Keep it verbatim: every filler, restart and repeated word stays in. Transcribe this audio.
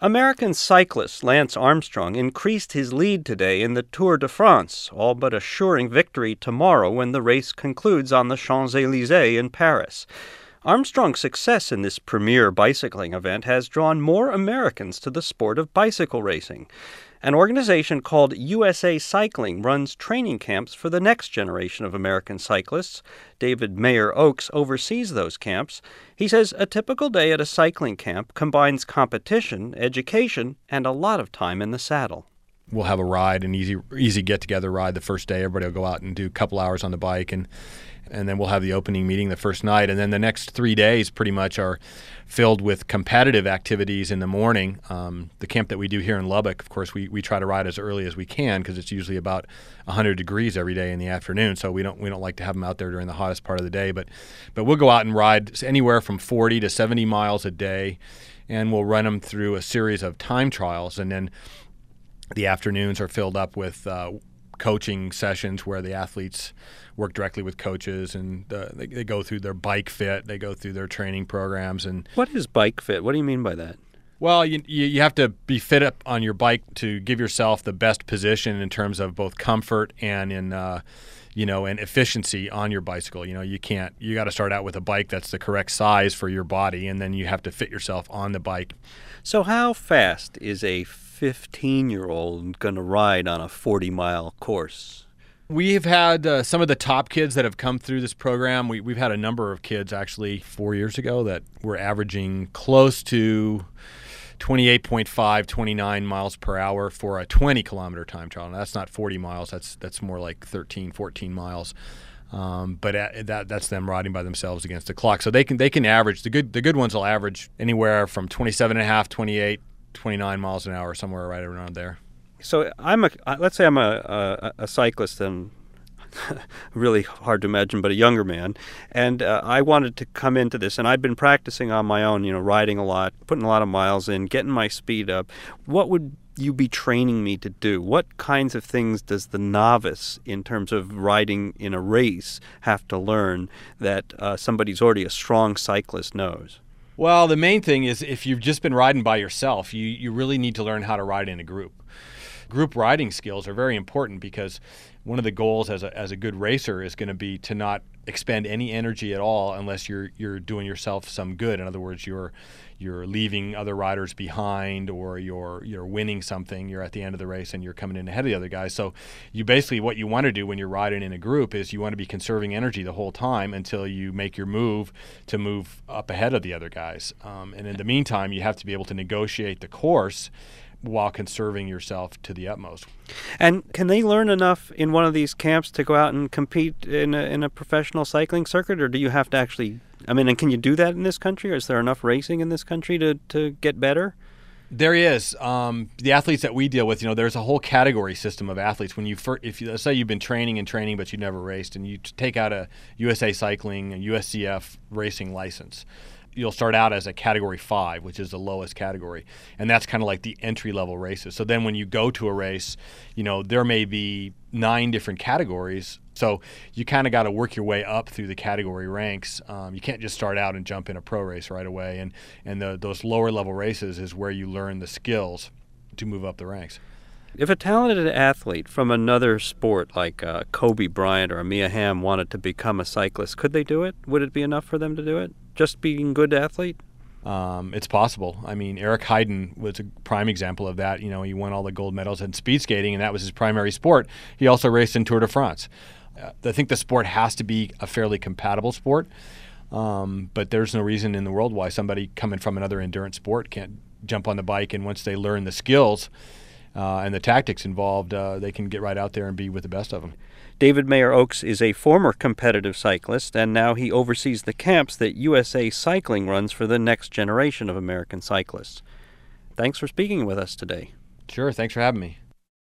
American cyclist Lance Armstrong increased his lead today in the Tour de France, all but assuring victory tomorrow when the race concludes on the Champs-Élysées in Paris. Armstrong's success in this premier bicycling event has drawn more Americans to the sport of bicycle racing. An organization called U S A Cycling runs training camps for the next generation of American cyclists. David Mayer Oakes oversees those camps. He says a typical day at a cycling camp combines competition, education, and a lot of time in the saddle. We'll have a ride, an easy easy get-together ride the first day. Everybody will go out and do a couple hours on the bike, and and then we'll have the opening meeting the first night. And then the next three days pretty much are filled with competitive activities in the morning. Um, the camp that we do here in Lubbock, of course, we, we try to ride as early as we can because it's usually about one hundred degrees every day in the afternoon. So we don't we don't like to have them out there during the hottest part of the day. But but we'll go out and ride anywhere from forty to seventy miles a day, and we'll run them through a series of time trials. And then the afternoons are filled up with uh, coaching sessions where the athletes work directly with coaches, and uh, they, they go through their bike fit, they go through their training programs. And what is bike fit? What do you mean by that? Well, you, you have to be fit up on your bike to give yourself the best position in terms of both comfort and in uh, you know, and efficiency on your bicycle. You know, you can't, you got to start out with a bike that's the correct size for your body, and then you have to fit yourself on the bike. So how fast is a fifteen-year-old going to ride on a forty-mile course? We've had uh, some of the top kids that have come through this program. We, we've had a number of kids actually four years ago that were averaging close to twenty-eight point five, twenty-nine miles per hour for a twenty kilometer time trial. Now, that's not forty miles. That's that's more like thirteen, fourteen miles. Um, but at, that that's them riding by themselves against the clock. So they can they can average. The good the good ones will average anywhere from twenty-seven and a half, twenty-eight, twenty-nine miles an hour, somewhere right around there. So I'm a let's say I'm a a, a cyclist, and really hard to imagine, but a younger man, and uh, I wanted to come into this, and I'd been practicing on my own, you know, riding a lot, putting a lot of miles in, getting my speed up. What would you be training me to do? What kinds of things does the novice, in terms of riding in a race, have to learn that uh, somebody who's already a strong cyclist knows? Well, the main thing is if you've just been riding by yourself, you, you really need to learn how to ride in a group. Group riding skills are very important because one of the goals as a as a good racer is going to be to not expend any energy at all unless you're you're doing yourself some good. In other words, you're you're leaving other riders behind, or you're you're winning something. You're at the end of the race and you're coming in ahead of the other guys. So you basically, what you want to do when you're riding in a group is you want to be conserving energy the whole time until you make your move to move up ahead of the other guys. Um, and in the meantime, you have to be able to negotiate the course while conserving yourself to the utmost. And can they learn enough in one of these camps to go out and compete in a, in a professional cycling circuit, or do you have to actually, I mean, and can you do that in this country, or is there enough racing in this country to, to get better? There is. Um, the athletes that we deal with, you know, there's a whole category system of athletes. When you, fir- if you, let's say you've been training and training, but you never raced, and you take out a U S A Cycling, a U S C F racing license, you'll start out as a category five, which is the lowest category. And that's kind of like the entry level races. So then when you go to a race, you know, there may be nine different categories. So you kind of got to work your way up through the category ranks. Um, you can't just start out and jump in a pro race right away. And, and the, those lower level races is where you learn the skills to move up the ranks. If a talented athlete from another sport like uh, Kobe Bryant or Mia Hamm wanted to become a cyclist, could they do it? Would it be enough for them to do it? Just being a good athlete? Um, it's possible. I mean, Eric Heiden was a prime example of that. You know, he won all the gold medals in speed skating, and that was his primary sport. He also raced in Tour de France. Uh, I think the sport has to be a fairly compatible sport, um, but there's no reason in the world why somebody coming from another endurance sport can't jump on the bike, and once they learn the skills uh, and the tactics involved, uh, they can get right out there and be with the best of them. David Mayer Oakes is a former competitive cyclist, and now he oversees the camps that U S A Cycling runs for the next generation of American cyclists. Thanks for speaking with us today. Sure, thanks for having me.